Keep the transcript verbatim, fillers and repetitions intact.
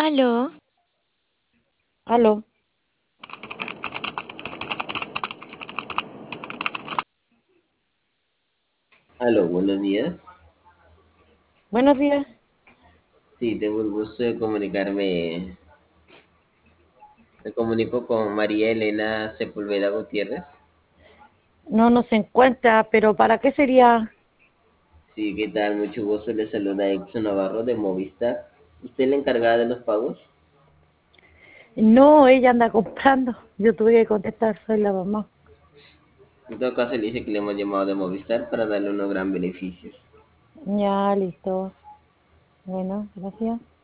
Aló, Aló, Aló, buenos días. buenos días. Sí, tengo el gusto de comunicarme. Me comunico con María Elena Sepúlveda Gutiérrez. No nos encuentra, pero ¿para qué sería? Sí, ¿qué tal? Mucho gusto. Le saluda Edson Navarro de Movistar. ¿Usted es la encargada de los pagos? No, ella anda comprando. Yo tuve que contestar, soy la mamá. En todo caso, le dice que le hemos llamado de Movistar para darle unos gran beneficios. Ya, listo. Bueno, gracias.